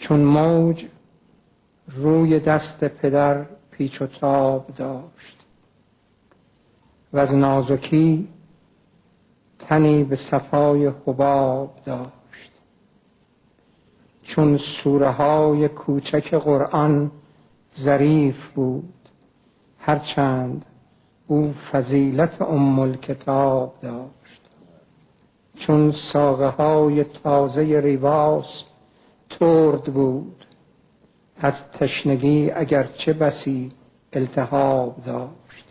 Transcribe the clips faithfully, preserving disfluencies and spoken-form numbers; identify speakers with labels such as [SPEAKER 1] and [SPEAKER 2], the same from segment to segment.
[SPEAKER 1] چون موج روی دست پدر پیچ و تاب داشت و از نازکی تنی به صفای حباب داشت. چون سوره های کوچک قرآن ظریف بود، هرچند او فضیلت ام الکتاب داشت. چون ساقه های تازه ریواس ترد بود، از تشنگی اگرچه بسی التهاب داشت.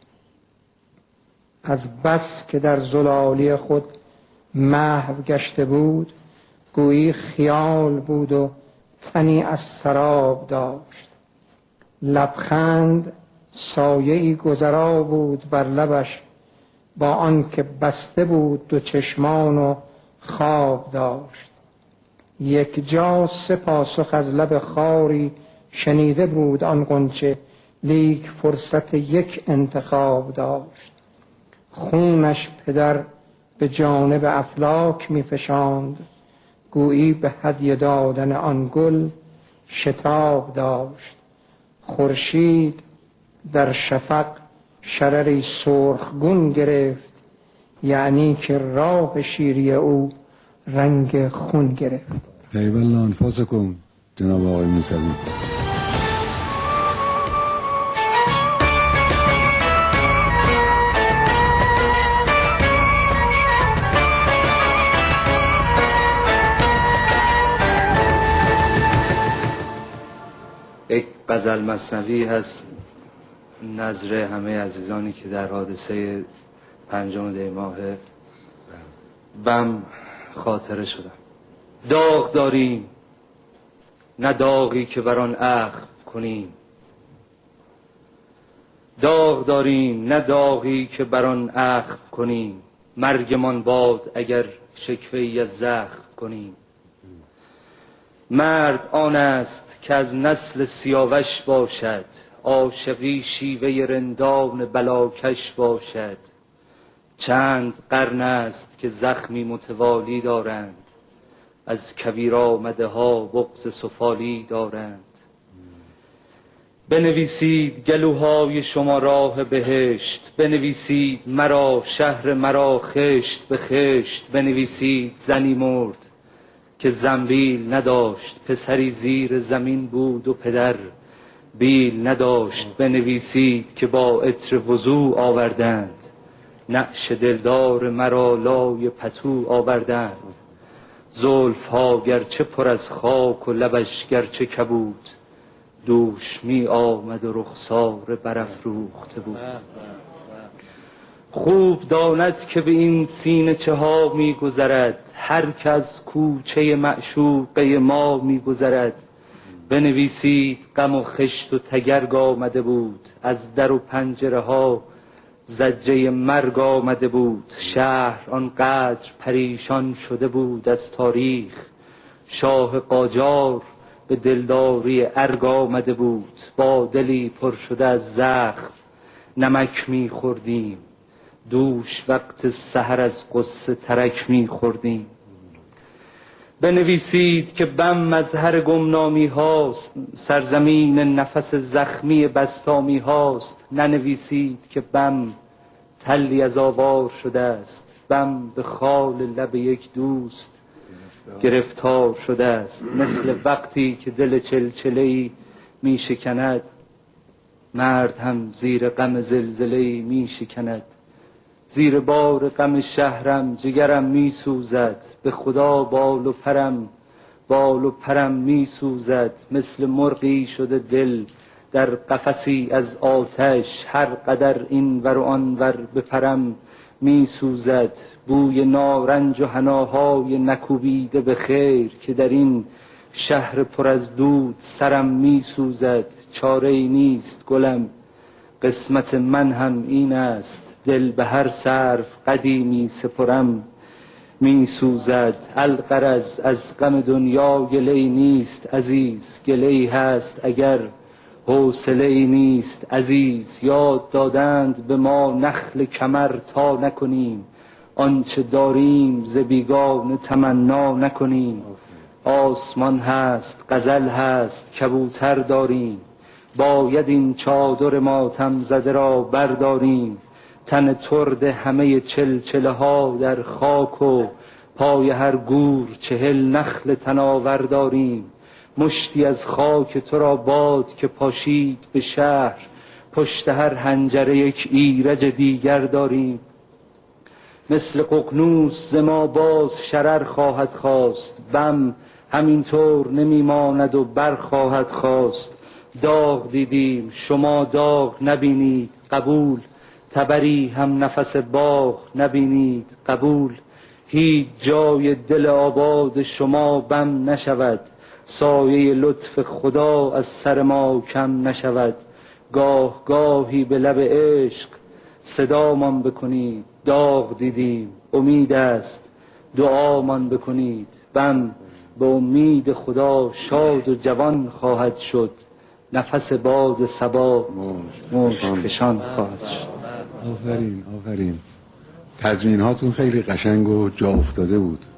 [SPEAKER 1] از بس که در زلالی خود محو گشته بود، گویی خیال بود و تنی از سراب داشت. لبخند سایه‌ای گذرا بود بر لبش، با آن که بسته بود دو چشمان و خواب داشت. یک جا سه پاسخ از لب خاری شنیده بود آن غنچه، لیک فرصت یک انتخاب داشت. خونش پدر به جانب افلاک می فشاند، گویی به هدیه دادن آن گل شتاب داشت. خورشید در شفق شرری سرخگون گرفت، یعنی که راه شیری او رنگ خون گرفت.
[SPEAKER 2] پیوالله انفاسکم جناب آقای موسوی.
[SPEAKER 3] یک غزل مثنوی هست نظر همه عزیزانی که در حادثه پنجم دی ماه بم خاطره شدن. داغ داریم نه داغی که بر آن اخم کنیم، داغ داریم نه داغی که بر آن اخم کنیم، مرگمان باد اگر شکوه‌ای از زخم کنیم. مرد آن است که از نسل سیاوش باشد، عاشقی شیوه رندان بلاکش باشد. چند قرن است که زخمی متوالی دارند، از کبیر آمده ها بغض سفالی دارند. بنویسید گلوهای شما راه بهشت، بنویسید مرا شهر مرا خشت به خشت. بنویسید زنی مرد که زنبیل نداشت، پسری زیر زمین بود و پدر بیل نداشت. بنویسید که با عطر وضو آوردند، نعش دلدار مرا لای پتو آوردند. زلف ها گرچه پر از خاک و لبش گرچه کبود، دوش می آمد و رخسار برافروخته بود. خوب داند که به این سینه چه ها می گذرد، هر که از کوچه معشوقه ما می گذرد. بنویسید غم و خشت و تگرگ آمده بود، از در و پنجره ها زجه مرگ آمده بود. شهر آنقدر پریشان شده بود از تاریخ، شاه قاجار به دلداری ارگ آمده بود. با دلی پر شده از زخم نمک می خوردیم، دوش وقت سحر از غصه ترک می خوردیم. بنویسید که بم مظهر گمنامی هاست، سرزمین نفس زخمی بستامی هاست. ننویسید که بم تلی از آوار شده است، بم به خال لب یک دوست گرفتار شده است. مثل وقتی که دل چلچله‌ای می شکند، مرد هم زیر غم زلزله‌ای می شکند. زیر بار غم شهرم جگرم می سوزد، به خدا بال و پرم بال و پرم می سوزد. مثل مرغی شده دل در قفسی از آتش، هر قدر این ور و آن ور بپرم می سوزد. بوی نارنج و حناهای نکوبیده به خیر، که در این شهر پر از دود سرم می سوزد. چاره ای نیست گلم قسمت من هم این است، دل به هر صرف قدیمی سپرم می سوزد. الغرض از غم دنیا گله‌ای نیست عزیز، گله‌ای هست اگر حوصله‌ای نیست عزیز. یاد دادند به ما نخل کمر تا نکنیم، آنچه داریم ز بیگانه تمنا نکنیم. آسمان هست، غزل هست، کبوتر داریم. باید این چادر ماتم زده را برداریم. تن ترد همه چلچله ها در خاک و پای هر گور چهل نخل تناور داریم. مشتی از خاک تو را باد که پاشید به شهر، پشت هر حنجره یک ایرج دیگر داریم. مثل ققنوس ز ما باز شرر خواهد خواست، بم همینطور نمیماند و بر خواهد خواست. داغ دیدیم شما داغ نبینید، قبول. تبری هم نفس باغ نبینید، قبول. هیچ جای دل آباد شما بم نشود، سایه لطف خدا از سر ما کم نشود. گاه گاهی به لب عشق صدامان بکنید، داغ دیدیم امید است دعامان بکنید. بم به امید خدا شاد و جوان خواهد شد، نفس باد صبا موج فشان خواهد شد.
[SPEAKER 2] آفرین آفرین. تضمین هاتون خیلی قشنگ و جا افتاده بود.